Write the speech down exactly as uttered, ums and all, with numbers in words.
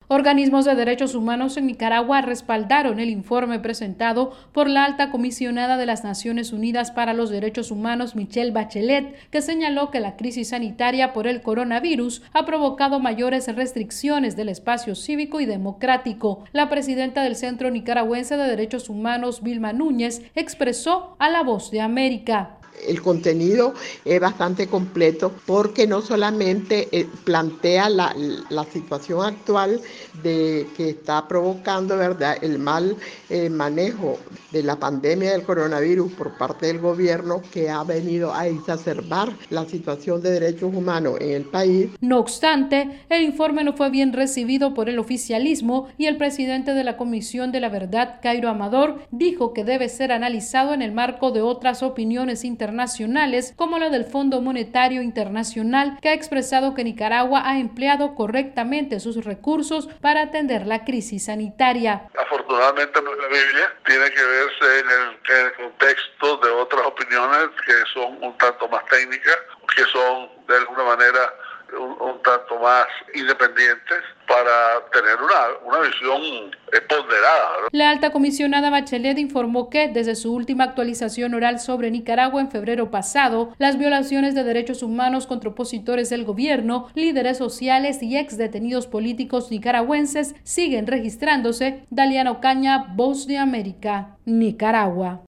Organismos de derechos humanos en Nicaragua respaldaron el informe presentado por la alta comisionada de las Naciones Unidas para los Derechos Humanos, Michelle Bachelet, que señaló que la crisis sanitaria por el coronavirus ha provocado mayores restricciones del espacio cívico y democrático. La presidenta del Centro Nicaragüense de Derechos Humanos, Vilma Núñez, expresó a La Voz de América. El contenido es bastante completo porque no solamente plantea la, la situación actual de que está provocando, ¿verdad?, el mal eh, manejo de la pandemia del coronavirus por parte del gobierno, que ha venido a exacerbar la situación de derechos humanos en el país. No obstante, el informe no fue bien recibido por el oficialismo y el presidente de la Comisión de la Verdad, Cairo Amador, dijo que debe ser analizado en el marco de otras opiniones internacionales internacionales como la del Fondo Monetario Internacional, que ha expresado que Nicaragua ha empleado correctamente sus recursos para atender la crisis sanitaria. Afortunadamente la Biblia tiene que verse en el, en el contexto de otras opiniones que son un tanto más técnicas, que son de alguna manera un, un tanto más independientes para tener una, una visión ponderada, ¿no? La alta comisionada Bachelet informó que desde su última actualización oral sobre Nicaragua en febrero pasado, las violaciones de derechos humanos contra opositores del gobierno, líderes sociales y ex detenidos políticos nicaragüenses siguen registrándose. Daliana Ocaña, Voz de América, Nicaragua.